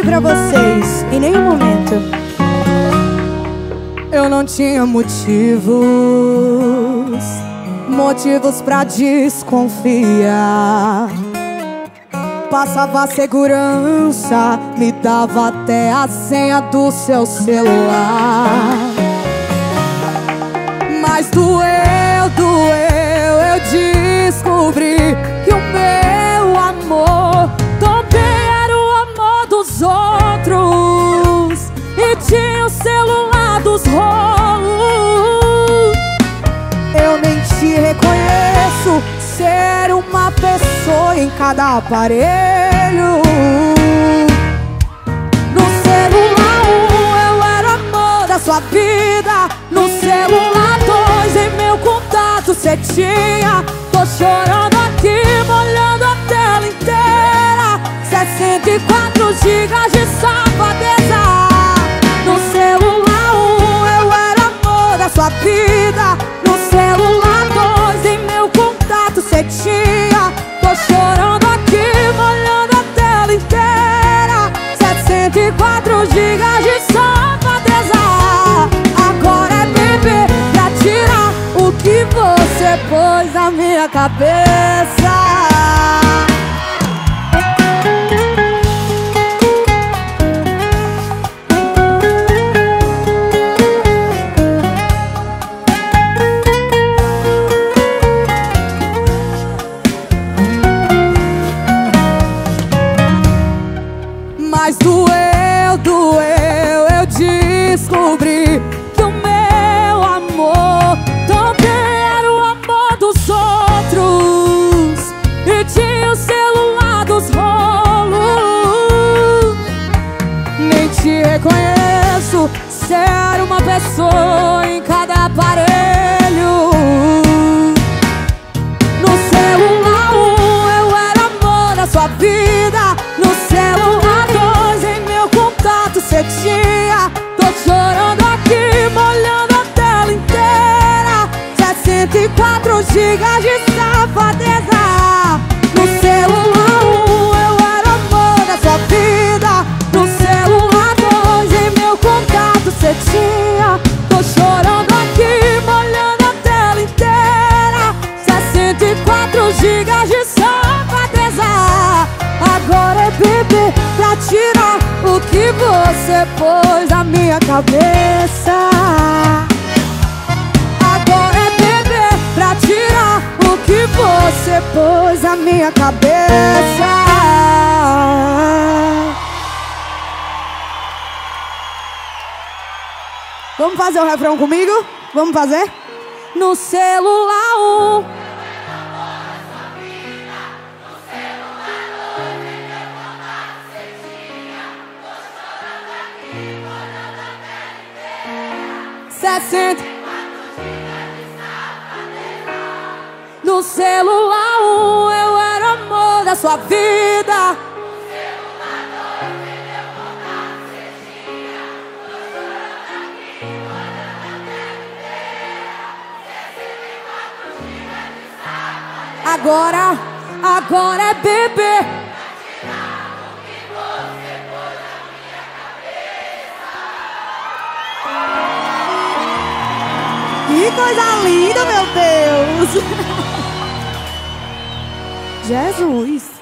pra vocês em nenhum momento. Eu não tinha motivos pra desconfiar. Passava segurança, me dava até a senha do seu celular. Mas doeu, eu descobri que o meu amor também era o amor dos outros e tinha o celular dos rolos. Eu nem te reconheço, ser uma pessoa em cada aparelho. No celular 1 eu era amor da sua vida, no celular 2 em meu contato cê tinha. Tô chorando aqui, molhando a tela inteira, 64 gigas de safadeza. No celular 1 eu era amor da sua vida, no celular 2 em meu contato cê tinha. Tô chorando aqui, molhando a tela inteira, 64 gigas de safadeza. Agora é beber pra tirar o que você pôs na minha cabeça. Mas doeu, eu descobri que o meu amor também era o amor dos outros e tinha o celular dos rolos. Nem te reconheço, ser uma pessoa em cada aparelho. No celular 1 eu era amor da sua vida, no celular 2 em meu contato cê tinha. Tô chorando aqui, molhando a tela inteira, 64 gigas de safadeza. No celular 1 eu era amor da sua vida, no celular 2 em meu contato cê tinha. Tô chorando aqui, molhando a tela inteira, 64 gigas de safadeza. Agora é beber pra tirar o que você pôs na minha cabeça. Agora é beber pra tirar o que você pôs na minha cabeça. Vamos fazer o refrão comigo? Vamos fazer? No celular 1 60. No celular 1 eu era amor da sua vida, agora é beber. Que coisa linda, meu Deus! Jesus!